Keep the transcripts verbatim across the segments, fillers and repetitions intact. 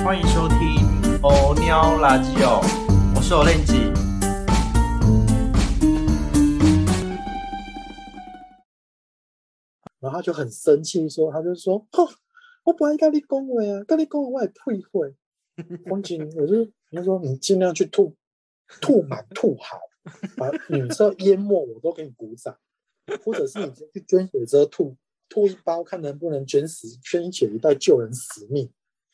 欢迎收听欧喵垃圾哦，我是欧练吉。 然后他就很生气说，他就说，哦，我不爱跟你讲话啊，跟你讲话我也退会。风景，我就我就说你尽量去吐，吐满吐好，把女厕淹没我都给你鼓掌，或者是你去捐血车吐吐一包，看能不能捐死捐血一袋救人死命。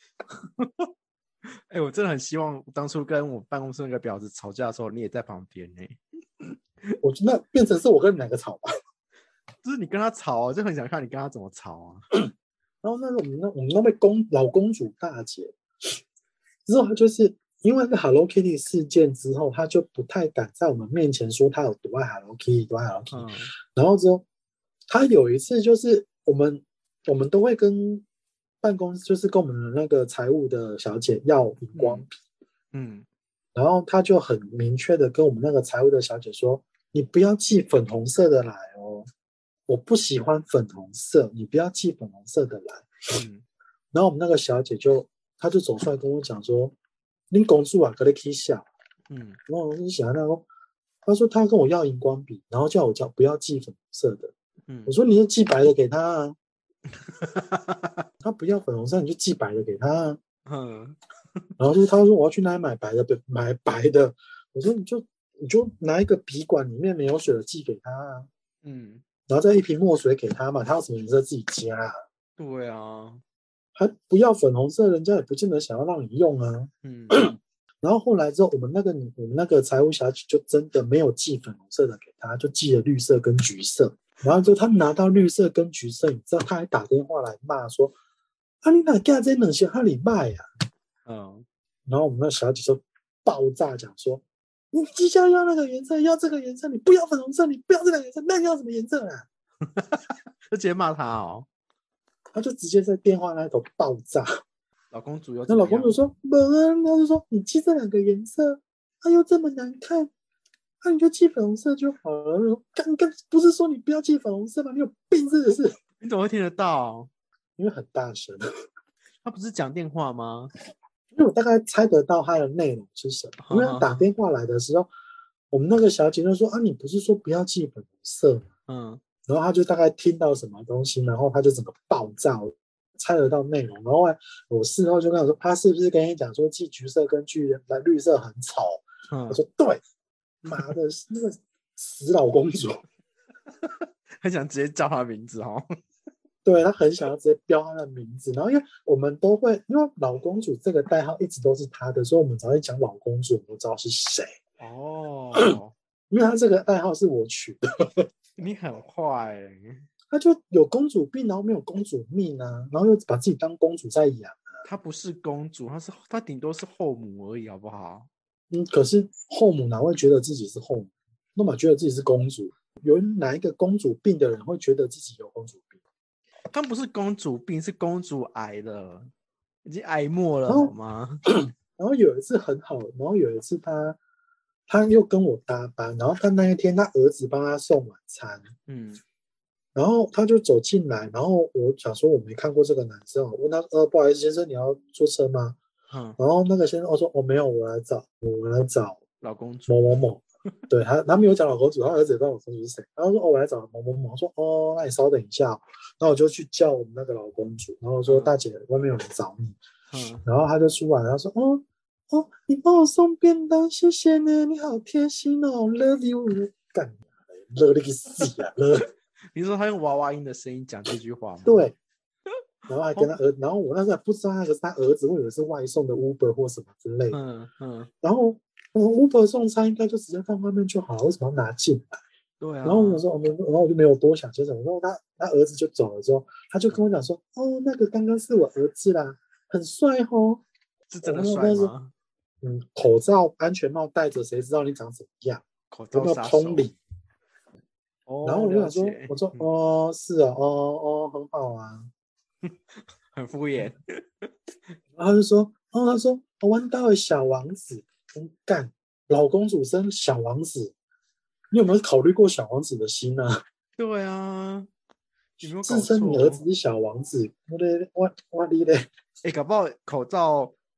哎、欸，我真的很希望当初跟我办公室那个婊子吵架的时候，你也在旁边呢、欸。 我觉得变成是我跟你两个吵吧， 就是你跟他吵，就很想看你跟他怎么吵啊。 然后那个我们那我们那位公老公主大姐，之后她就是因为那个 Hello Kitty 事件之后，她就不太敢在我们面前说她有多爱 Hello Kitty， 多爱 Hello Kitty。嗯、然后之后，她有一次就是我们我们都会跟办公室，就是跟我们的那个财务的小姐要荧光笔，嗯，嗯然后她就很明确的跟我们那个财务的小姐说：“你不要寄粉红色的来哦。”我不喜欢粉红色，你不要寄粉红色的来。嗯，然后我们那个小姐就，她就走出来跟我讲说：“你公主啊，跟你起笑。”嗯，然后我就想那个，她说她跟我要荧光笔，然后叫我叫不要寄粉红色的。嗯，我说你就寄白的给她啊。她不要粉红色，你就寄白的给她啊。嗯，然后就她说我要去哪里买白的，买白的。我说你就你就拿一个笔管里面没有水的寄给她啊。嗯。然后再一瓶墨水给他嘛，他要什么颜色自己加、啊。 对啊， 还不要粉红色，人家也不见得想要让你用啊。嗯。然后后来之后，我们那个我们那个财务小姐就真的没有寄粉红色的给他，就寄了绿色跟橘色。然后就他拿到绿色跟橘色，你知道他还打电话来骂说：“啊，你哪干这冷血哈里卖呀？”嗯。然后我们那小姐就爆炸讲说。你即将要那个颜色，要这个颜色，你不要粉红色，你不要这个颜色，那你要什么颜色啊？ 就直接骂他哦， 他就直接在电话那头爆炸。 老公主又那老公主说：“不啊，他就说你寄这两个颜色，它、啊、又这么难看，那、啊、你就寄粉红色就好了。刚刚不是说你不要寄粉红色吗？你有病是不是？ 你怎么会听得到？ 因为很大声。 他不是讲电话吗？” 因为我大概猜得到他的内容是什么，因为他打电话来的时候，我们那个小姐就说：“啊，你不是说不要寄粉红色吗？”嗯，然后他就大概听到什么东西，然后他就整个爆炸，猜得到内容。然后我事后就跟他说：“他是不是跟你讲说寄橘色跟寄绿色很丑？”嗯，我说：“对，妈的，那个死老公主。” 很想直接叫他名字哦。 对，他很想要直接标他的名字，然后因为我们都会，因为老公主这个代号一直都是他的，所以我们只要一讲老公主，我们都知道是谁。哦，因为他这个代号是我取的。 你很坏欸。 他就有公主病，然后没有公主命啊，然后又把自己当公主在养啊。 她不是公主，她是她顶多是后母而已，好不好？ 嗯，可是后母哪会觉得自己是后母？那么觉得自己是公主？有哪一个公主病的人会觉得自己有公主病？ 她不是公主病，是公主癌了，已经癌末了，好吗？ 然后有一次很好，然后有一次他他又跟我搭班，然后他那一天他儿子帮他送晚餐，嗯，然后他就走进来，然后我想说我没看过这个男生，我问他呃不好意思先生你要坐车吗？嗯，然后那个先生我说我、哦、没有，我来找我来找老公主某某某。对他，他没有讲老公主，他儿子也不知道老公主是谁。然后说：“哦，我来找某某某。”我说：“哦，那你稍等一下。”然后我就去叫我们那个老公主，然后我说：“嗯、大姐，外面有人找你。嗯”然后他就出来，他说：“哦哦，你帮我送便当，谢谢呢，你好贴心哦 ，love you。”干，乐你个死啊！乐。 你说他用娃娃音的声音讲这句话吗？ 对。然后还跟他儿，然后我那时候不知道那个是他儿子，我以为是外送的 Uber 或什么之类的。嗯嗯。然后。Uber 送餐应该就直接放外面就好，为什么要拿进来？ 对啊。 然后我说，然后我就没有多想些什么。然后他他儿子就走了之后，他就跟我讲说：“哦，那个刚刚是我儿子啦，很帅哦。” 是真的帅吗？ 嗯，口罩、安全帽戴着，谁知道你长怎么样？ 口罩有没有通理？ 哦。 然后我就想说，我说、嗯、哦，是啊，哦哦，很好啊， 很敷衍。 然后他就说，哦，他说我玩到了小王子。干，老公主生小王子，你有没有考虑过小王子的心啊？ 对啊，有没有自称你儿子是小王子？我的我我的嘞！ 哎，搞不好口罩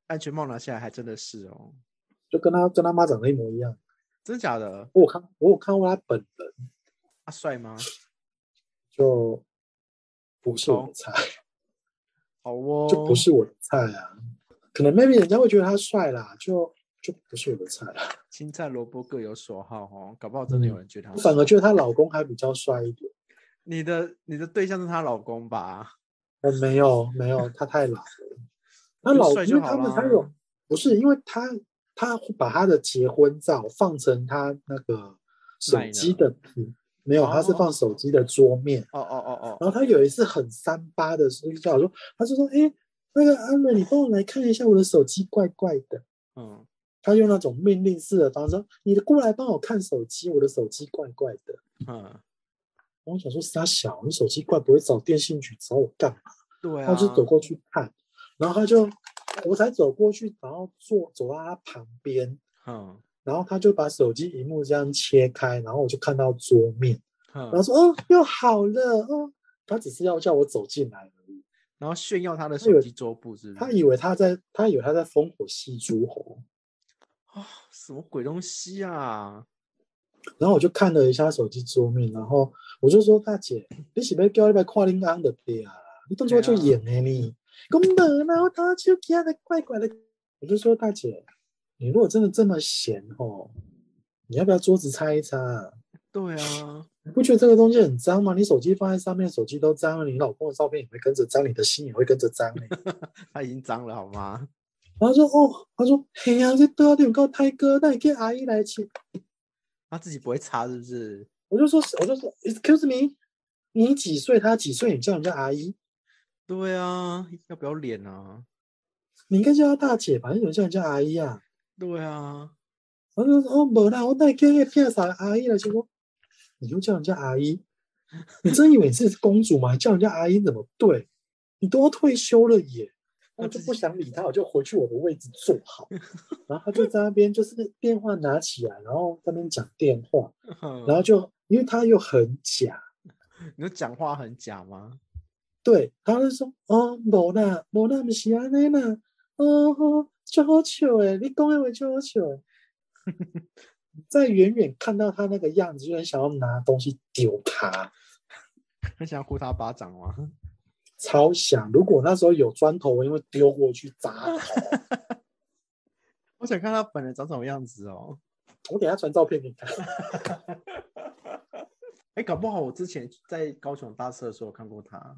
安全帽拿下来还真的是哦， 就跟他跟他妈长得一模一样。 真的假的？ 我有看我有看过他本人， 他帅吗？ 就不普通， 是我的菜， 好哦， 就不是我的菜啊。可能 maybe 人家会觉得他帅啦，就就不是我的菜啦。 青菜萝卜各有所好哦，搞不好真的有人觉得他帅。 我反而觉得她老公还比较帅一点。 你的你的对象是她老公吧？ 哦，没有没有，他太老了。她就老，因为帅就好啦。 他们他有不是，因为他他把他的结婚照放成他那个手机的屏，没有，他是放手机的桌面。 哦哦哦哦。 然后他有一次很三八的时候就叫我说，他就说，哎，那个阿伦，你帮我来看一下我的手机怪怪的。 嗯。 他用那种命令式的方式，你过来帮我看手机，我的手机怪怪的。 嗯。 我想说傻小，你手机怪不会找电信局找我干嘛？ 对啊。 然后就走过去看，然后他就我才走过去，然后坐走到他旁边， 嗯， 然后他就把手机荧幕这样切开，然后我就看到桌面， 嗯， 然后说哦又好了哦，他只是要叫我走进来而已， 然后炫耀他的手机桌布是不是？ 他以为他在他以为他在烽火戏诸侯啊、哦，什么鬼东西啊！ 然后我就看了一下手机桌面，然后我就说大姐，你是不是叫你来看恁翁的对啊？你动作就演的你，讲没啦，我打手机的怪怪的。我就说大姐，你如果真的这么闲哦，你要不要桌子擦一擦啊？ 对啊， 你不觉得这个东西很脏吗？你手机放在上面，手机都脏了，你老公的照片也会跟着脏，你的心也会跟着脏嘞。 他已经脏了好吗？ 然后说哦，他说嘿呀、啊，这都要点够胎哥，那你给阿姨来请。 他自己不会擦是不是？ 我就说，我就说 ，excuse me，你几岁？他几岁？你叫人家阿姨？ 对啊，要不要脸啊？ 你应该叫她大姐吧？你怎么叫人家阿姨啊？ 对啊， 我就说哦，没啦，我带给那骗啥阿姨了？结果你又叫人家阿姨，你真以为你是公主吗？你叫人家阿姨怎么对？你都要退休了耶！我就不想理他，我就回去我的位置坐好。然后他就在那边，就是电话拿起来，然后在那边讲电话，然后就因为他又很假， 你说讲话很假吗？ 对，他就说哦，没啦，没啦，不是安尼啦，哦哦，就好笑诶，你讲的话就好笑诶。在远远看到他那个样子，就很想要拿东西丢他， 很想要呼他巴掌吗？ 超想。如果那时候有砖头，我因为丢过去砸头。 我想看他本人长什么样子哦。 我等一下传照片给你看。 哎，搞不好我之前在高雄搭车的时候看过他。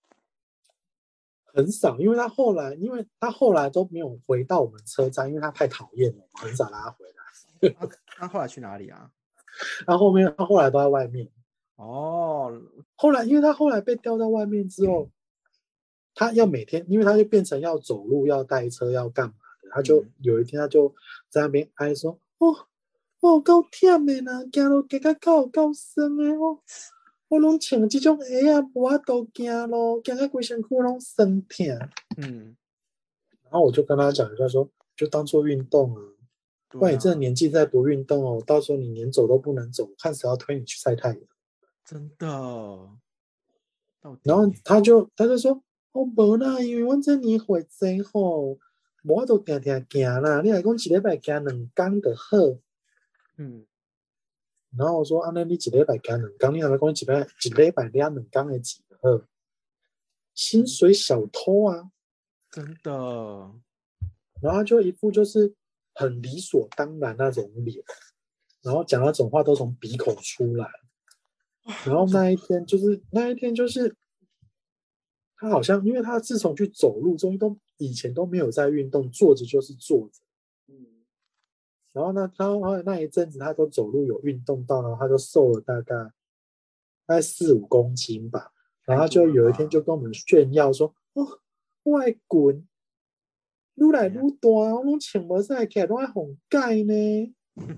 很少，因为他后来，因为他后来都没有回到我们车站，因为他太讨厌了，很少拉他回来。 他他后来去哪里啊？ 他后面他后来都在外面。 哦， 后来因为他后来被调到外面之后，他要每天，因为他就变成要走路、要带车、要干嘛的，他就、嗯、有一天他就在那边哀说：“哦哦，够忝的啦，行路加较够够酸的哦。”我拢穿这种鞋啊，无法度行咯，行到规身躯拢酸痛。嗯，然后我就跟他讲一下说，就当做运动啊。不然你这个年纪再不运动哦，到时候你连走都不能走，看谁要推你去晒太阳。 真的。 然后他就他就说，哦，无啦，因为我这年岁济吼，无法度定定行啦。你来讲一礼拜行两天就好。嗯。然后我说：“啊，那你一禮拜加兩工，你係咪講一禮一禮拜領兩工的錢好？薪水小偷啊， 真的。” 然後他就一副就是很理所當然那種臉，然後講那種話都從鼻孔出來。然後那一天就是那一天就是他好像，因為他自從去走路，終於都以前都沒有在運動，坐着就是坐着。然後呢，他後來那一陣子他都走路有運動到，然後他就瘦了大概大概四五公斤吧。然後他就有一天就跟我們炫耀說：“哦，我的棍愈來愈大，我攏穿無曬起來，攏愛紅蓋呢。”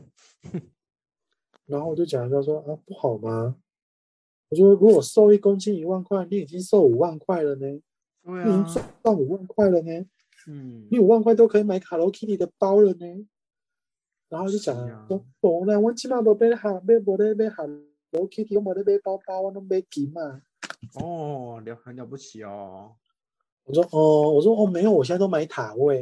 然後我就講一下說：“啊，不好嗎？”我說：“如果瘦一公斤一萬塊，你已經瘦五萬塊了呢， 對啊、 你已經賺五萬塊了呢。 嗯， 你五萬塊都可以買 Hello Kitty 的包了呢。”然後就講說，無啦，我起碼都買下買無咧買 Hello Kitty，我無咧買包包，我都買金嘛。 哦，了很了不起哦。 我說哦，我說哦，沒有，我現在都買塔位。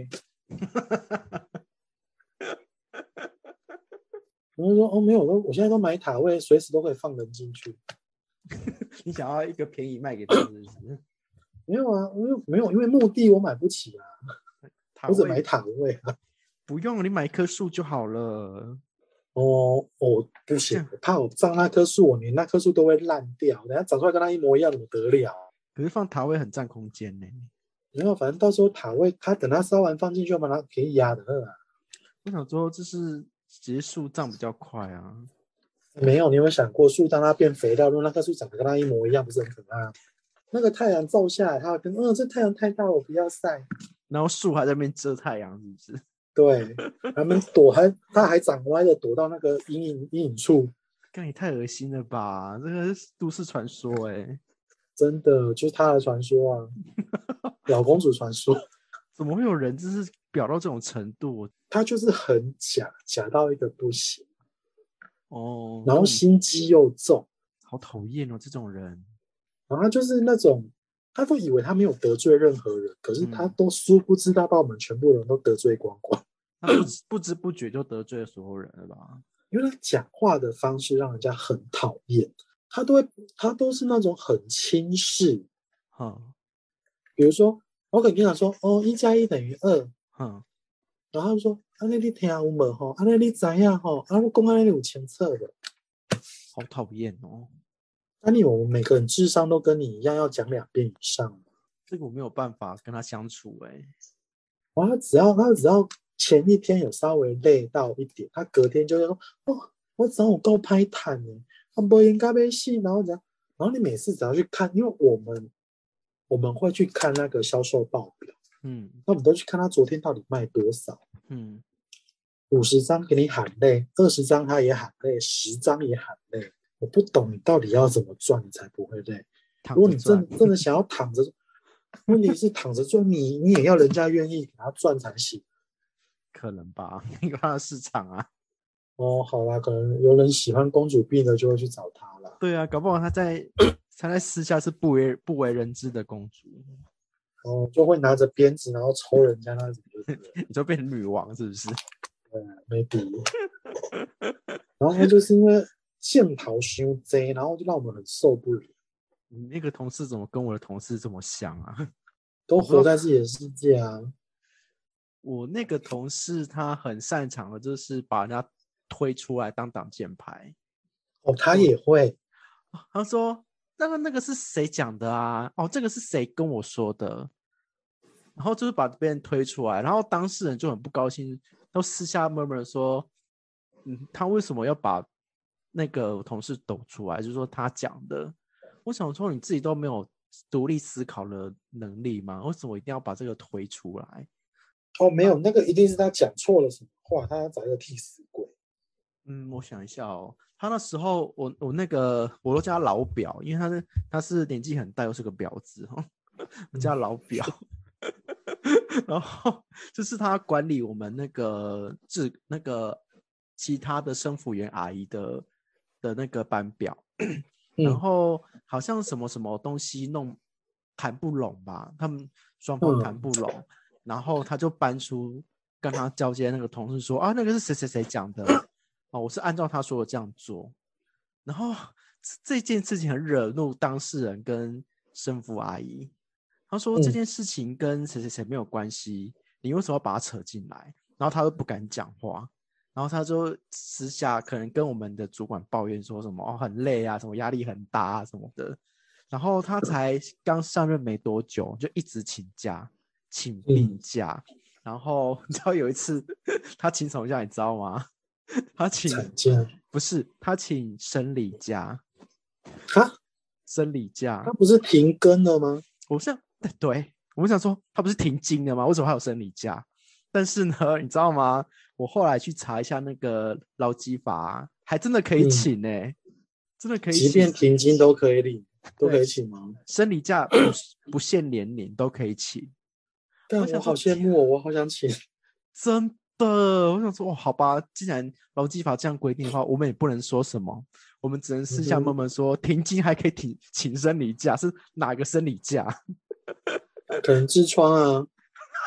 我就说哦没有，我我现在都买塔位，随时都可以放人进去。 你想要一个便宜卖给他是不是？ 没有啊，因为没有，因为墓地我买不起啊，我只买塔位啊。 不用，你买一棵树就好了。 哦哦，不行，我怕我葬那棵树，我连那棵树都会烂掉，等下长出来跟它一模一样，怎么得了？ 可是放塔位很占空间呢。 没有，反正到时候塔位，它等它烧完放进去，把它可以压的啊。 我想说，这是结树葬比较快啊。 没有，你有没有想过，树当它变肥料，如果那棵树长得跟它一模一样，不是很可怕？那个太阳照下来，它会跟嗯，这太阳太大，我不要晒。 然后树还在那边遮太阳，是不是？ 对，他们躲还，它还长歪的，躲到那个阴影阴影处。 干你太恶心了吧！这个是都市传说哎、欸， 真的就是他的传说啊，老公主传说。 怎么会有人就是表到这种程度？ 他就是很假，假到一个不行哦， 然后心机又重， 好讨厌哦，这种人。 然后他就是那种，他都以为他没有得罪任何人，可是他嗯都殊不知他把我们全部人都得罪光光。 他不不知不觉就得罪了所有人了吧？ 因为他讲话的方式让人家很讨厌，他都会，他都是那种很轻视。 哼比如说，我可能跟他说，哦，一加一等于二， 哼， 然后他就说，啊，那你听有无吼？啊，那你知影吼？啊，我讲啊，你有前测的。 好讨厌哦。 那你我们每个人智商都跟你一样，要讲两遍以上。 这个我没有办法跟他相处哎、欸。 哇，他只要他只要前一天有稍微累到一点，他隔天就会说，哦，我只要我够拍坦呢，我不应该被戏，然后怎样？然后你每次只要去看，因为我们我们会去看那个销售报表， 嗯那我们都去看他昨天到底卖多少。 嗯， 五十张给你喊累，二十张他也喊累，十张也喊累。我不懂你到底要怎么赚，你才不会累。如果你真真的想要躺着，问题是躺着赚，你你也要人家愿意给他赚才行。 可能吧，因为他的市场啊。 哦，好啦，可能有人喜欢公主病的就会去找他啦。 对啊，搞不好他在他在私下是不为不为人知的公主。 哦，就会拿着鞭子然后抽人家那种， 你就变成女王是不是？ 对啊，没比。然后就是因为线头修贼，然后就让我们很受不了。 你那个同事怎么跟我的同事这么像啊？ 都活在自己的世界啊。 我那个同事他很擅长的就是把人家推出来当挡箭牌。 哦，他也会。 他说那个那个是谁讲的啊？哦，这个是谁跟我说的？然后就是把别人推出来，然后当事人就很不高兴，都私下默默说，嗯，他为什么要把那个同事抖出来？就是说他讲的。我想说你自己都没有独立思考的能力吗？为什么一定要把这个推出来？ 哦，没有，那个一定是他讲错了什么话，他要找一个替死鬼。 嗯，我想一下哦，他那时候我我那个我都叫他老表，因为他是他是年纪很大又是个婊子哦，我叫他老表。然后就是他管理我们那个治那个其他的生辅员阿姨的的那个班表。然后好像什么什么东西弄谈不拢吧，他们双方谈不拢。嗯，然后他就搬出跟他交接那个同事说啊，那个是谁谁谁讲的哦，我是按照他说的这样做。然后这件事情很惹怒当事人跟生父阿姨，他说这件事情跟谁谁谁没有关系，你为什么要把他扯进来？然后他又不敢讲话，然后他就私下可能跟我们的主管抱怨说什么哦很累啊，什么压力很大啊什么的。然后他才刚上任没多久，就一直请假。请病假。嗯，然后你知道有一次他请什么假你知道吗？他请产假， 不是，他请生理假。 哈， 生理假他不是停更了吗？ 我想对，我想说他不是停经了吗？为什么还有生理假？但是呢你知道吗，我后来去查一下那个劳基法，还真的可以请欸。嗯，真的可以请， 即便停经都可以领，都可以请吗？ 生理假 不, 不限年龄都可以请。 但我好羡慕哦，我好想请。 真的，我想说，哦，好吧，既然劳基法这样规定的话，我们也不能说什么，我们只能私下默默说，嗯，停经还可以请请生理假，是哪个生理假？ 可能痔疮啊。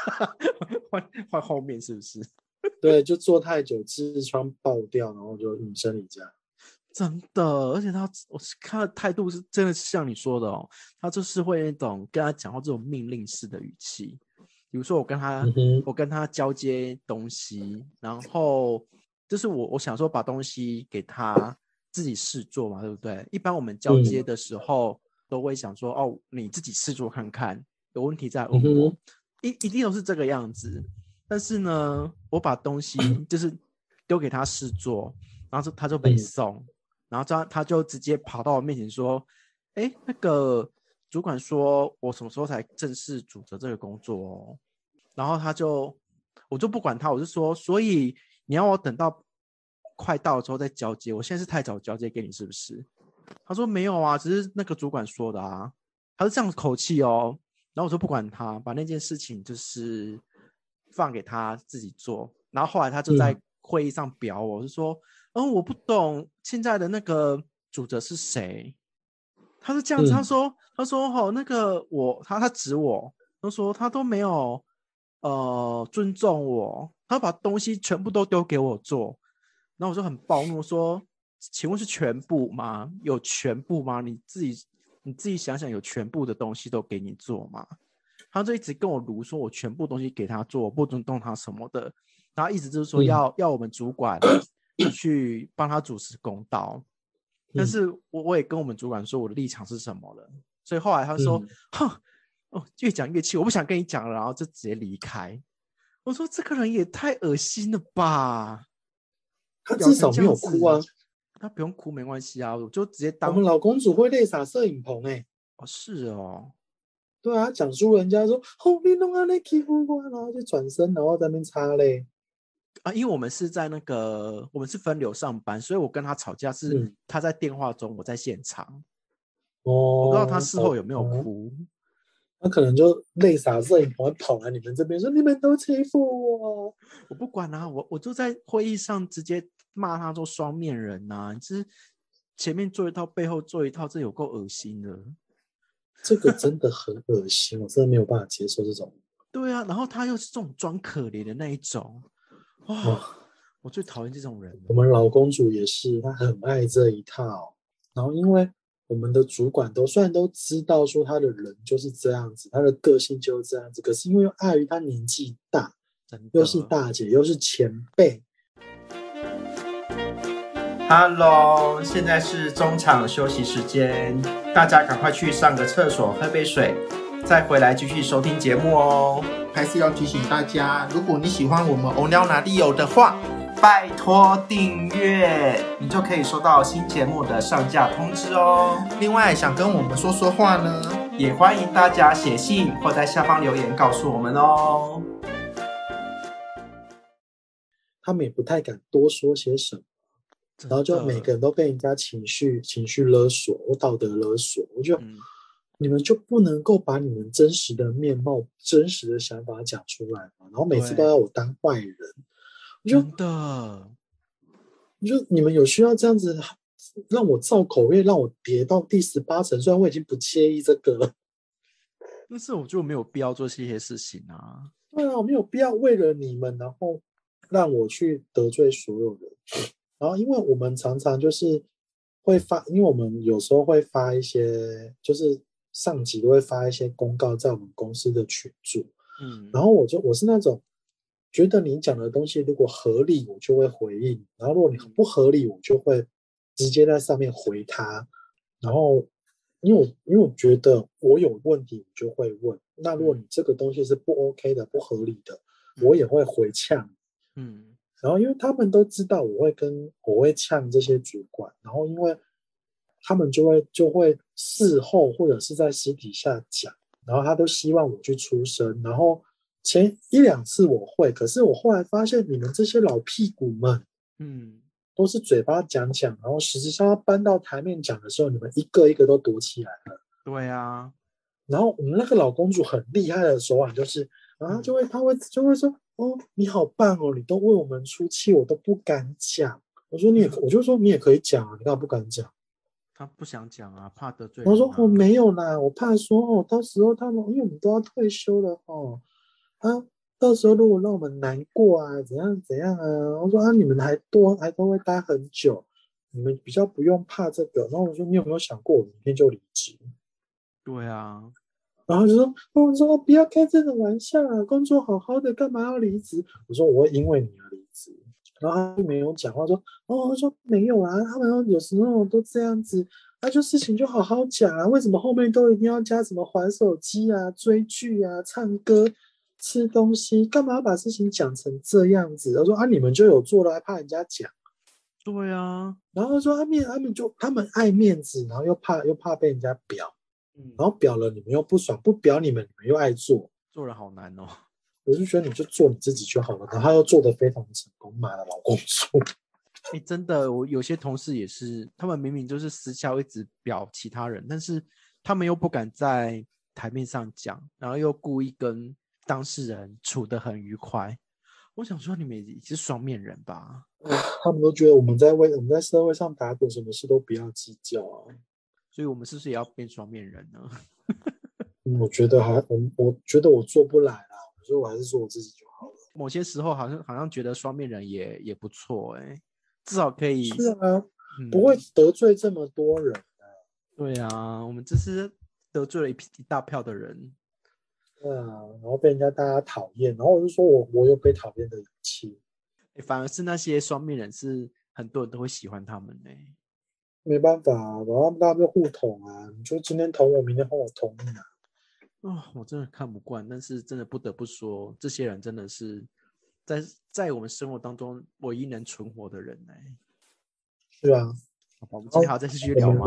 换换后面是不是？ 对，就坐太久，痔疮爆掉，然后就嗯生理假。 真的，而且他我看他的态度是真的是像你说的哦，他就是会那种跟他讲话这种命令式的语气。比如说我跟他、 嗯、 我跟他交接东西，然后就是我我想说把东西给他自己试做嘛，对不对？一般我们交接的时候、嗯、都会想说哦，你自己试做看看，有问题再问我，嗯、一一定都是这个样子。但是呢，我把东西就是丢给他试做，然后他就没送。嗯，然后他他就直接跑到我面前说：“哎，那个主管说我什么时候才正式主责这个工作哦？”然后他就我就不管他，我就说：“所以你要我等到快到的时候再交接？我现在是太早交接给你是不是？”他说：“没有啊，只是那个主管说的啊。”他是这样的口气哦。然后我就不管他，把那件事情就是放给他自己做。然后后来他就在会议上表我，就说。哦，我不懂现在的那个主责是谁？他是这样子，嗯、他说，他说，哦，那个我，他他指我，他说他都没有呃尊重我，他把东西全部都丢给我做，然后我就很暴怒说，请问是全部吗？有全部吗？你自己你自己想想，有全部的东西都给你做吗？他就一直跟我卢说，我全部东西给他做，我不尊重他什么的，然后一直就是说要、嗯、要我们主管。去帮他主持公道，但是我我也跟我们主管说我的立场是什么了，所以后来他说，嗯、哼，哦，越讲越气，我不想跟你讲了，然后就直接离开。我说这个人也太恶心了吧！ 他至少没有哭啊， 他不用哭没关系啊，我就直接当我们老公主会泪洒摄影棚哎、欸， 哦是哦， 对啊，讲述人家说后面弄啊那欺负我，然后就转身，然后在那边擦泪。 啊，因为我们是在那个，我们是分流上班，所以我跟他吵架是他在电话中，我在现场。哦、嗯，我不知道他事后有没有哭， 哦、他可能就泪洒摄影棚跑来你们这边说：“你们都欺负我。” 我不管啊，我我就在会议上直接骂他做双面人呐、啊！你是前面做一套，背后做一套，这有够恶心的。 这个真的很恶心，我真的没有办法接受这种。 对啊，然后他又是这种装可怜的那一种。哇、哦，我最讨厌这种人。 我们老公主也是，她很爱这一套。然后因为我们的主管都虽然都知道说他的人就是这样子，他的个性就是这样子，可是因为碍于他年纪大，又是大姐又是前辈。 Hello， 现在是中场休息时间，大家赶快去上个厕所，喝杯水，再回来继续收听节目哦。 还是要提醒大家，如果你喜欢我们欧鸟哪里有的话，拜托订阅，你就可以收到新节目的上架通知哦。 另外，想跟我们说说话呢， 也欢迎大家写信或在下方留言告诉我们哦。 他们也不太敢多说些什么，然后就每个人都被人家情绪情绪勒索，或道德勒索，我就。嗯，你们就不能够把你们真实的面貌、真实的想法讲出来吗？然后每次都要我当坏人，我就真的， 我就你们有需要这样子让我造口业，让我跌到第十八层？虽然我已经不介意这个了， 但是我就没有必要做这些事情啊。 对啊，我没有必要为了你们，然后让我去得罪所有人。然后，因为我们常常就是会发，因为我们有时候会发一些，就是上级都会发一些公告在我们公司的群组，嗯，然后我就我是那种觉得你讲的东西如果合理，我就会回应，然后如果你不合理，我就会直接在上面回他。然后，因为我因为我觉得我有问题，我就会问。那如果你这个东西是不 OK 的、不合理的，我也会回呛，嗯。然后因为他们都知道我会跟我会呛这些主管，然后因为他们就会就会事后或者是在私底下讲，然后他都希望我去出声。然后前一两次我会，可是我后来发现你们这些老屁股们，嗯，都是嘴巴讲讲，然后实际上要搬到台面讲的时候，你们一个一个都躲起来了。 对啊， 然后我们那个老公主很厉害的手腕就是，然后就会他会就会说。哦，你好棒哦！你都为我们出气，我都不敢讲。我说你也，我就说你也可以讲啊，你干嘛不敢讲？ 他不想讲啊，怕得罪人、啊。 我说我、哦、没有啦，我怕说哦，到时候他们因为我们都要退休了哦，啊， 到时候如果让我们难过啊，怎样怎样啊？我说啊，你们还多还都会待很久，你们比较不用怕这个。然后我说你有没有想过我明天就离职？ 对啊， 然后就说，我说不要开这种玩笑啊，工作好好的，干嘛要离职？我说我会因为你而离职。然后他就没有讲话，说哦，他说没有啊，他们有时候都这样子，那、啊、就事情就好好讲啊，为什么后面都一定要加什么滑手机啊、追剧啊、唱歌、吃东西，干嘛要把事情讲成这样子？他说啊，你们就有做了，还怕人家讲？ 对啊， 然后他说他面他们就他们爱面子，然后又怕又怕被人家表， 嗯， 然后表了你们又不爽，不表你们你们又爱做。 做人好难哦。 我就觉得你就做你自己就好了，然后他又做得非常成功，买了老公主。 哎，真的，我有些同事也是，他们明明就是私下会一直表其他人，但是他们又不敢在台面上讲，然后又故意跟当事人处得很愉快。我想说，你们也是双面人吧？ 他们都觉得我们在为我们在社会上打滚，什么事都不要计较啊。 所以我们是不是也要变双面人呢？ 嗯我觉得还我我觉得我做不来啦，所以我还是做我自己就好了。 某些时候好像好像觉得双面人也也不错哎、至少可以是啊， 嗯不会得罪这么多人啊。 对啊，我们这是得罪了一批一大票的人。 对啊，然后被人家大家讨厌，然后我就说我我有被讨厌的勇气。 反而是那些双面人是很多人都会喜欢他们呢、 没办法啊，然后大家就互捅啊，你就今天捅我，明天换我捅你啊。 哦，我真的看不惯，但是真的不得不说，这些人真的是在在我们生活当中唯一能存活的人呢、 是啊， 好吧，我们今天还要再继续聊吗？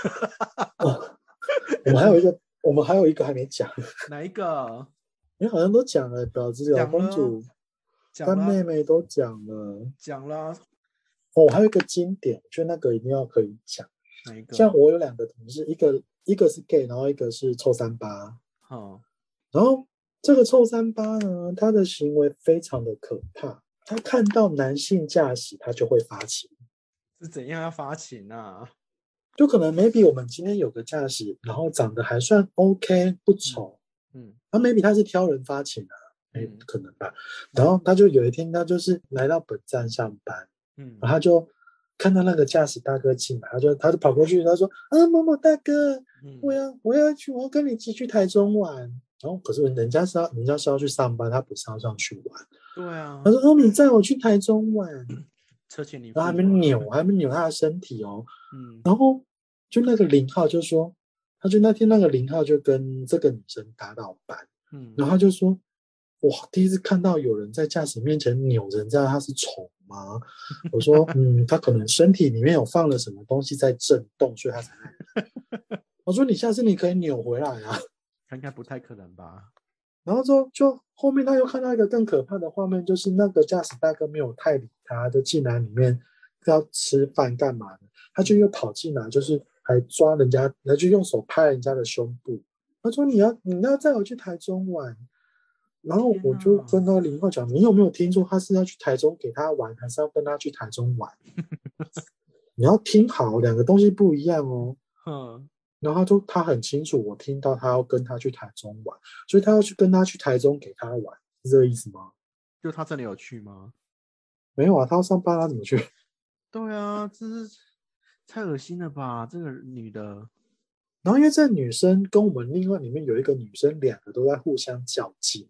我们还有一个，我们还有一个还没讲， 哪一个？ 你好像都讲了，婊子老公主、干讲了妹妹都讲了。 讲了， 哦，还有一个经典，我觉得那个一定要可以讲。 哪一个？ 像我有两个同事，一个一个是 gay，然后一个是臭三八。 哦， 然后这个臭三八呢，他的行为非常的可怕。他看到男性驾驶，他就会发情。 是怎样要发情啊？ 就可能 maybe 我们今天有个驾驶，然后长得还算 OK， 不丑， 嗯， 那 maybe 他是挑人发情啊，没嗯可能吧？然后他就有一天，他就是来到本站上班， 嗯然后他就看到那个驾驶大哥进来，他就他就跑过去，他说：“啊，某某大哥， 嗯我要我要去，我要跟你一起去台中玩。”然后可是人家是要人家是要去上班，他不是要上去玩。 对啊他，说：“哦，你载我去台中玩。” 车钱你付然后还没扭，还没扭他的身体哦。 嗯然后就那个零号就说，他就那天那个零号就跟这个女生搭到班， 嗯， 然后他就说，哇，第一次看到有人在驾驶面前扭人，知道他是虫吗？我说，嗯，他可能身体里面有放了什么东西在震动，所以他才那样。我说你下次你可以扭回来啊。 应该不太可能吧？ 然后之后就后面他又看到一个更可怕的画面，就是那个驾驶大哥没有太理他，就进来里面要吃饭干嘛的，他就又跑进来，就是还抓人家，他就用手拍人家的胸部。他说你要你要载我去台中玩，然后我就跟那个零号讲，你有没有听说他是要去台中给他玩，还是要跟他去台中玩？你要听好，两个东西不一样哦。 哼， 然后他就他很清楚，我听到他要跟他去台中玩，所以他要去跟他去台中给他玩，是这个意思吗？ 就他真的有去吗？ 没有啊，他要上班，他怎么去？ 对啊，这是太恶心了吧！这个女的， 然后因为这女生跟我们另外里面有一个女生，两个都在互相较劲。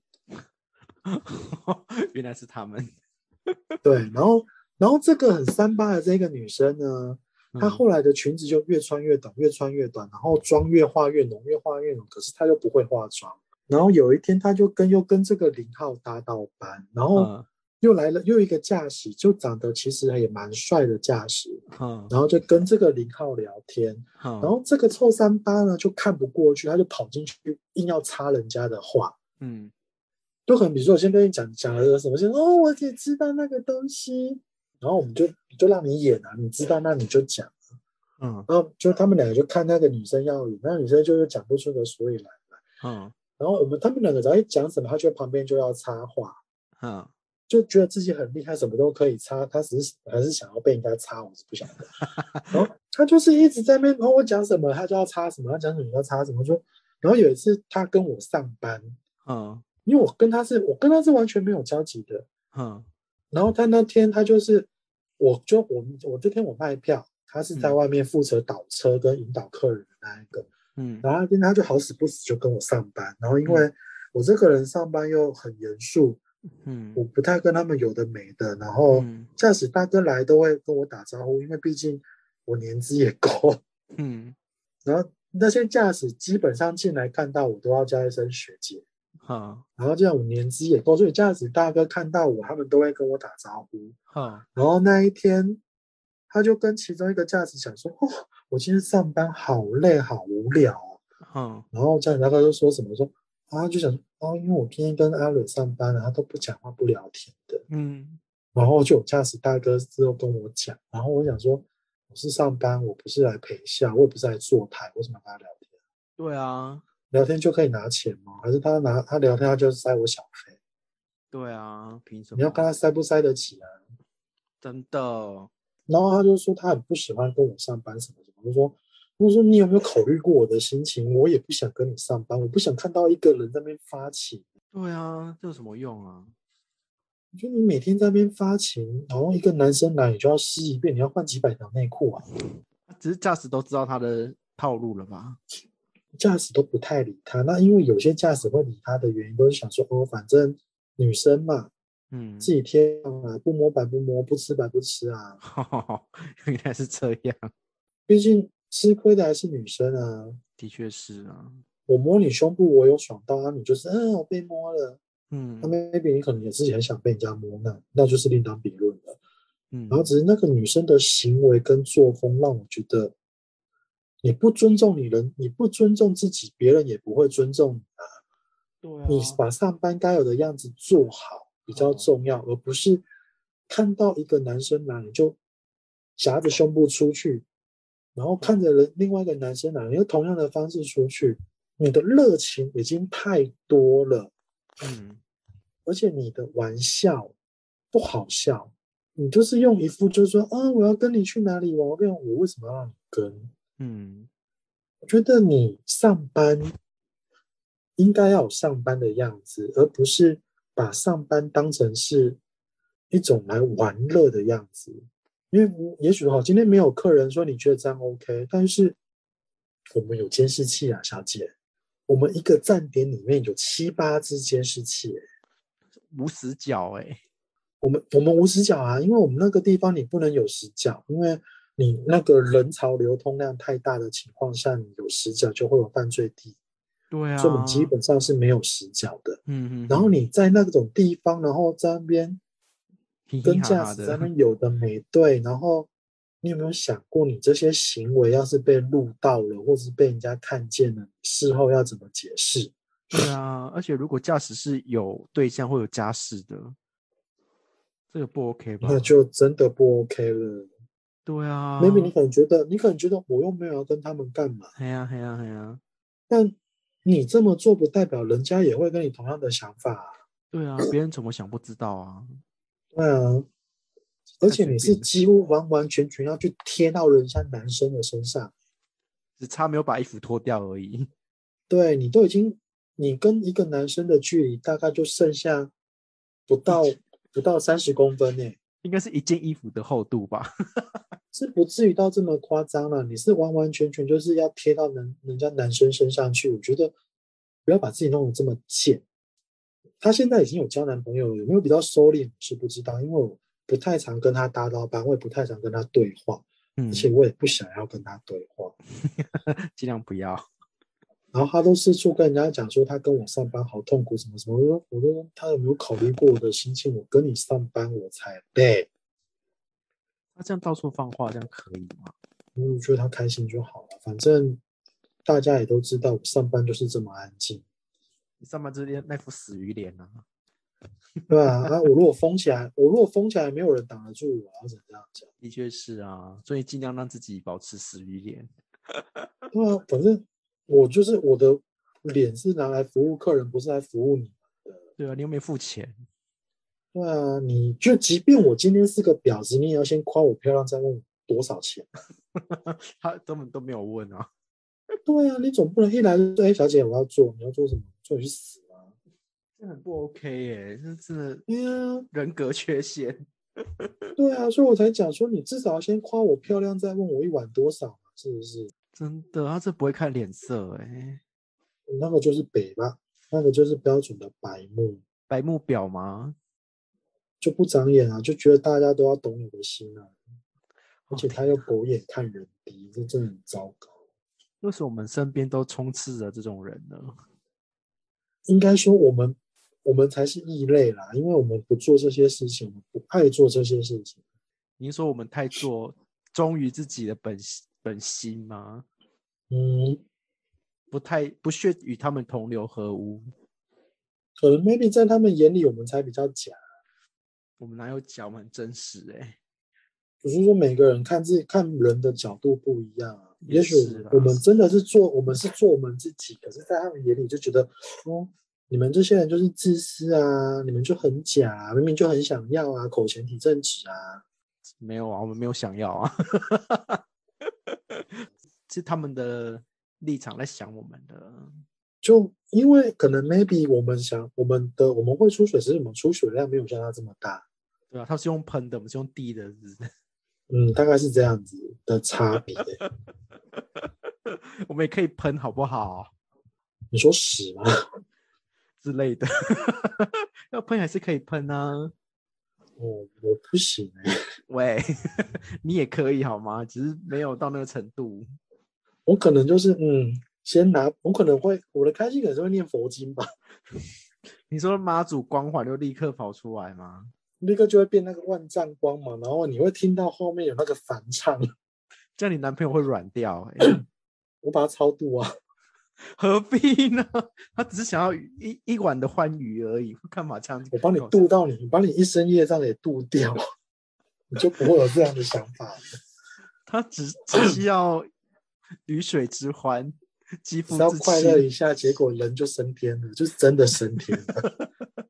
原来是他们。 对，然后然后这个很三八的这个女生呢，她嗯后来的裙子就越穿越短，越穿越短，然后妆越化越浓，越化越浓，可是她又不会化妆。然后有一天，她就跟又跟这个零号搭到班，然后嗯又来了又一个驾驶，就长得其实也蛮帅的驾驶， 哼然后就跟这个零号聊天， 哼， 然后这个臭三八呢就看不过去，他就跑进去硬要插人家的话， 嗯就可能比如说我先跟你讲讲了什么事，哦，我也知道那个东西，然后我们就就让你演啊，你知道那你就讲， 嗯然后就他们两个就看那个女生要演，那女生就是讲不出个所以然来， 嗯然后我们他们两个只要一讲什么，他就在旁边就要插话， 哼， 就觉得自己很厉害，什么都可以插，他只是还是想要被人家插，我是不晓得。然后他就是一直在那边，然后我讲什么他就要插什么，他讲什么就要插什么，就然后有一次他跟我上班， 嗯因为我跟他是我跟他是完全没有交集的。 哼， 然后他那天他就是，我就我我这天我卖票，他是在嗯外面负责导车跟引导客人的那一个。 嗯然后那天他就好死不死就跟我上班，然后因嗯为我这个人上班又很严肃， 嗯我不太跟他们有的没的，然后嗯驾驶大哥来都会跟我打招呼，因为毕竟我年资也够。 嗯， 然后那些驾驶基本上进来看到我都要叫一声学姐， 好然后这样我年资也够，所以驾驶大哥看到我，他们都会跟我打招呼。 好， 然后那一天，他就跟其中一个驾驶讲说：“哦，我今天上班好累，好无聊哦。” 好， 然后驾驶大哥就说什么说啊，他就想说哦，因为我今天跟阿蕊上班了，他都不讲话不聊天的。 嗯然后就有驾驶大哥之后跟我讲，然后我想说我是上班，我不是来陪笑，我也不是来坐台，为什么要跟他聊天？ 对啊， 聊天就可以拿钱吗？还是他拿他聊天他就塞我小费？ 对啊，凭什你要看么？ 他塞不塞得起啊？ 真的， 然后他就说他很不喜欢跟我上班什么什么，我就说我说你有没有考虑过我的心情？我也不想跟你上班，我不想看到一个人在那边发情。 对啊，这有什么用啊？ 我觉得你每天在那边发情，然后一个男生来你就要试一遍，你要换几百条内裤啊？ 只是驾驶都知道他的套路了吧？ 驾驶都不太理他，那因为有些驾驶会理他的原因，都是想说哦，反正女生嘛， 嗯， 自己贴啊，不摸白不摸，不吃白不吃啊。 原来是这样， 毕竟吃亏的还是女生啊。 的确是啊， 我摸你胸部，我有爽到啊，你就是嗯，我被摸了。那嗯 maybe 你可能也自己很想被人家摸，那那就是另当别论了。然后嗯， 只是那个女生的行为跟作风让我觉得，你不尊重你人，你不尊重自己，别人也不会尊重你啊。 对你啊， 把上班该有的样子做好比较重要，而不是看到一个男生来你就夹着胸部出去，然后看着人另外一个男生来，你用同样的方式出去，你的热情已经太多了， 嗯而且你的玩笑不好笑，你就是用一副就是说啊，我要跟你去哪里玩，我跟你我为什么要让你跟？ 嗯， 我觉得你上班应该要有上班的样子，而不是把上班当成是一种来玩乐的样子。因为我也许好，今天没有客人说你觉得这样 OK，但是我们有监视器啊，小姐，我们一个站点里面有七八只监视器、欸， 无死角哎、 我们我们无死角啊，因为我们那个地方你不能有死角，因为你那个人潮流通量太大的情况下，你有死角就会有犯罪地。 对所以我们基啊， 本上是没有死角的。 嗯嗯， 然后你在那种地方，然后在那边嘻嘻跟哈哈的， 驾驶在那边有的没对，然后你有没有想过，你这些行为要是被录到了，或是被人家看见了，事后要怎么解释？ 对啊，而且如果驾驶是有对象或有家室的，这个不 OK 吧？ 那就真的不 OK 了。 对啊 maybe 你可能觉得，你可能觉得我又没有要跟他们干嘛， 嘿呀嘿呀嘿呀， 但你这么做不代表人家也会跟你同样的想法啊。 对啊，别人怎么想不知道啊？ 对啊，而且你是太随便了， 几乎完完全全要去贴到人家男生的身上。 只差没有把衣服脱掉而已。 对，你都已经，你跟一个男生的距离大概就剩下不到不到三十公分呢， 应该是一件衣服的厚度吧？ 是不至于到这么夸张了。你是完完全全就是要贴到人人家男生身上去，我觉得不要把自己弄得这么贱。她现在已经有交男朋友了，有没有比较收敛我是不知道，因为我不太常跟她搭到班，我也不太常跟她对话， 嗯而且我也不想要跟她对话。 尽量不要。 然后他都四处跟人家讲说他跟我上班好痛苦什么什么，我说我说他有没有考虑过我的心情？我跟你上班我才累， 那这样到处放话，这样可以吗？ 我觉得他开心就好了，反正大家也都知道我上班就是这么安静， 你上班之天那副死鱼脸啊！ 对吧？啊，我如果疯起来，我如果疯起来，没有人挡得住我，要怎么这样讲？ 的确是啊，所以尽量让自己保持死鱼脸。 对啊，反正我就是我的脸是拿来服务客人，不是来服务你的。 对啊，你又没付钱。 对啊，你就即便我今天是个婊子，你也要先夸我漂亮，再问我多少钱。 他根本都没有问啊。 对啊，你总不能一来就说：“哎，小姐，我要做，你要做什么？做你去死啊！” 这很不 OK 耶，这真的对啊， 人格缺陷。 对啊，所以我才讲说，你至少要先夸我漂亮，再问我一碗多少嘛，是不是？ 真的，他这不会看脸色哎。 那个就是北吧，那个就是标准的白目， 白目婊吗？ 就不长眼啊，就觉得大家都要懂你的心啊，而且他又哦狗眼看人低，这真的很糟糕。 为什么我们身边都充斥着这种人呢？ 应该说我们我们才是异类啦，因为我们不做这些事情，我们不爱做这些事情。 你是说我们太做忠于自己的本本心吗？ 嗯， 不太不屑与他们同流合污。 可能 maybe 在他们眼里我们才比较假， 我们哪有假？我们很真实哎、欸。 只是说每个人看自己看人的角度不一样啊。也许我们真的是做我们是做我们自己，可是在他们眼里就觉得，哦，你们这些人就是自私啊，你们就很假啊，明明就很想要啊，口嫌体正直啊。 没有啊，我们没有想要啊。是他们的立场在想我们的。 就因为可能 maybe 我们想我们的我们会出水，只是我们出水量没有像他这么大。 对啊，他是用喷的，我们是用滴的，是不是？ 嗯，大概是这样子的差别。 我们也可以喷，好不好？ 你说屎吗？ 之类的。要喷还是可以喷啊。 哦，我不行哎、欸。 喂，你也可以好吗？只是没有到那个程度。 我可能就是嗯，先拿，我可能会我的开心可能是会念佛经吧。 你说妈祖光环就立刻跑出来吗？ 立刻就会变那个万丈光嘛，然后你会听到后面有那个反唱， 这样你男朋友会软掉、欸。 我把它超度啊。 何必呢？他只是想要一一碗的欢愉而已，干嘛这样？ 我帮你度到你，把你一生业障给度掉，你就不会有这样的想法了。 他只只需要鱼水之欢，肌肤只要之快乐亲， 一下，结果人就升天了，就是真的升天了。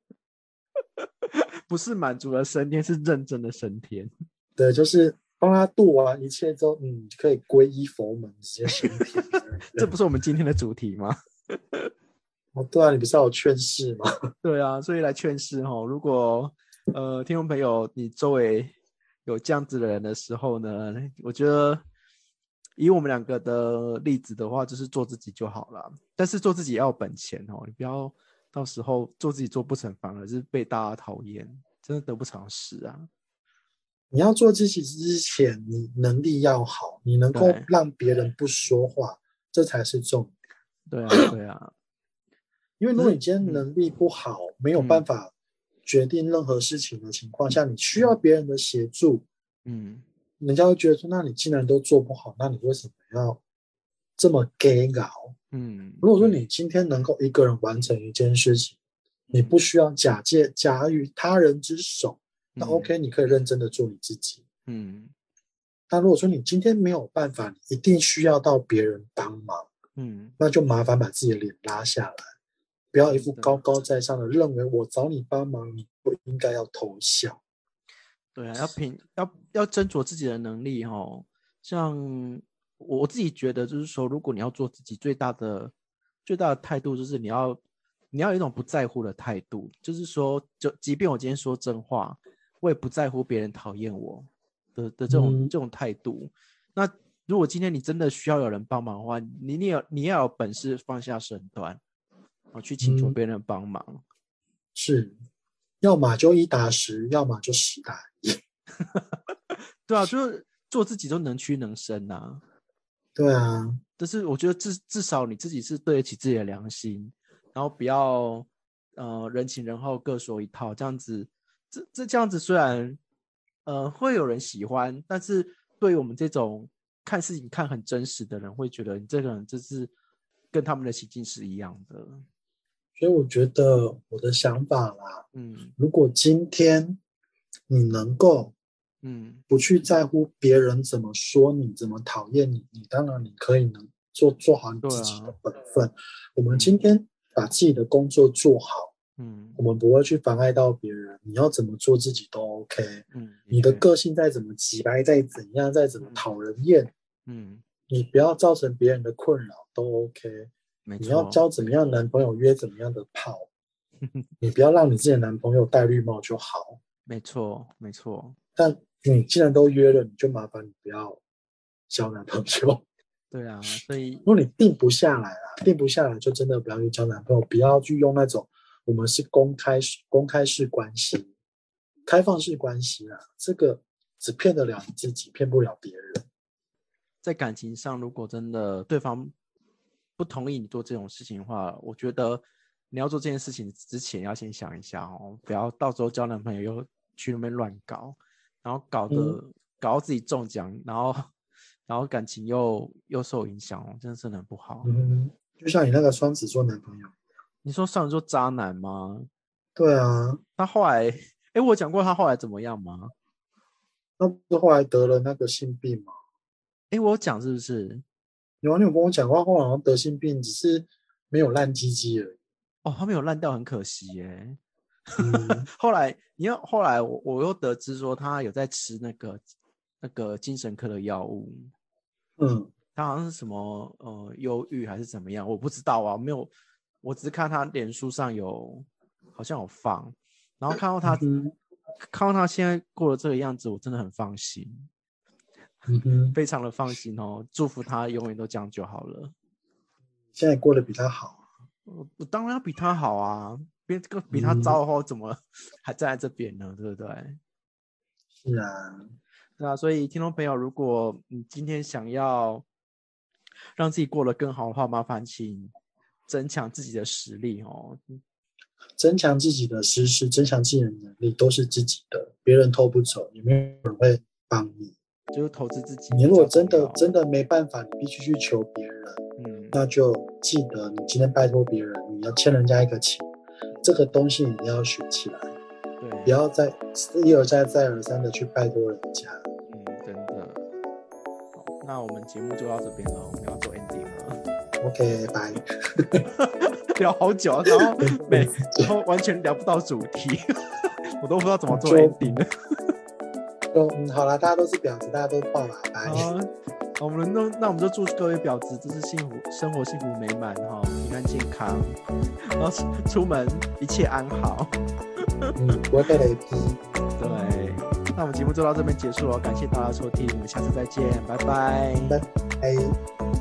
不是满足了升天，是认真的升天。 对，就是帮他度完一切之后，嗯，可以皈依佛门，直接升天。 这不是我们今天的主题吗？ 哦，对啊，你不是要有劝世吗？ 对啊，所以来劝世哈。如果呃听众朋友你周围有这样子的人的时候呢，我觉得以我们两个的例子的话，就是做自己就好了。但是做自己要有本钱哦，你不要到时候做自己做不成，反而是被大家讨厌，真的得不偿失啊。 你要做自己之前，你能力要好，你能够对让别人不说话，这才是重点。 对啊，对啊， 因为如果你今天能力不好， 嗯、 没有办法决定任何事情的情况下，你需要别人的协助， 嗯， 人家会觉得说，那你既然都做不好，那你为什么要这么 gay 搞？ 嗯， 如果说你今天能够一个人完成一件事情，你不需要假借假于他人之手，那 OK，你可以认真的做你自己。 嗯， 但如果说你今天没有办法，你一定需要到别人帮忙， 嗯， 那就麻烦把自己的脸拉下来，不要一副高高在上的认为我找你帮忙，你不应该要偷笑。 对啊，要凭要要斟酌自己的能力哦。像我自己觉得，就是说，如果你要做自己，最大的最大的态度就是你要你要有一种不在乎的态度，就是说，就即便我今天说真话，我也不在乎别人讨厌我的的这种、嗯、这种态度。那如果今天你真的需要有人帮忙的话，你你要你要有本事放下身段，去请求别人帮忙。嗯、 是，要么就一打十，要么就十打一。 对啊，就是做自己都能屈能伸啊。 对啊， 但是我觉得至至少你自己是对得起自己的良心，然后不要呃人情人后各说一套，这样子，这这这样子虽然呃会有人喜欢，但是对于我们这种看事情看很真实的人，会觉得你这个人就是跟他们的行径是一样的。 所以我觉得我的想法啦， 嗯， 如果今天你能够嗯，不去在乎别人怎么说你，怎么讨厌你，你当然你可以能做做好你自己的本分。啊、我们今天把自己的工作做好，嗯，我们不会去妨碍到别人。你要怎么做自己都 OK，嗯，你的个性再怎么急白，再怎样，再怎么讨人厌，嗯，你不要造成别人的困扰都 OK。你要交怎么样男朋友，约怎么样的炮， 你不要让你自己的男朋友戴绿帽就好。 没错，没错。 但你既然都约了，你就麻烦你不要交男朋友。 对啊，所以如果你定不下来啦，定不下来就真的不要去交男朋友，不要去用那种我们是公开公开式关系、开放式关系啦，这个只骗得了你自己，骗不了别人。 在感情上，如果真的对方不同意你做这种事情的话，我觉得你要做这件事情之前要先想一下哦，不要到时候交男朋友又去那边乱搞，然后搞得、嗯、搞到自己中奖，然后然后感情又又受影响哦，真的是很不好。 嗯，就像你那个双子座男朋友， 你说双子座渣男吗？ 对啊， 他后来，哎，我讲过他后来怎么样吗？ 他不是后来得了那个性病吗？ 哎，我有讲是不是？ 有啊，你有跟我讲过，后来好像得性病，只是没有烂鸡鸡而已。 哦，他没有烂掉，很可惜耶。 嗯、 后来，因为后来我我又得知说他有在吃那个那个精神科的药物。 嗯， 他好像是什么呃忧郁还是怎么样，我不知道啊，没有，我只是看他脸书上有好像有放，然后看到他、嗯、看到他现在过了这个样子，我真的很放心。 嗯、 非常的放心哦，祝福他永远都这样就好了。 现在过得比他好， 我我当然要比他好啊，比比他糟的话，我怎么还站在这边呢？对不对？ 是啊， 对啊，所以听众朋友，如果你今天想要让自己过得更好的话，麻烦请增强自己的实力哦。 增强自己的知识，增强自己的能力，都是自己的，别人偷不走，也没有人会帮你。 就是投资自己。 你如果真的真的没办法，你必须去求别人， 嗯， 那就记得你今天拜托别人，你要欠人家一个情，这个东西你一定要学起来， 对， 不要再一而再再而三的去拜托人家。 嗯，真的。好，那我们节目就到这边了，我们要做 ending 了。 OK， 拜。 聊好久，然后每然后完全聊不到主题，我都不知道怎么做 ending 了。 就嗯，好啦，大家都是婊子，大家都画吧，拜。 好，我们都那我们就祝各位婊子就是幸福生活幸福美满哈，平安健康，然后出门一切安好。 嗯，不会被雷劈。 对，那我们节目就到这边结束了，感谢大家收听，我们下次再见，拜拜， 拜拜。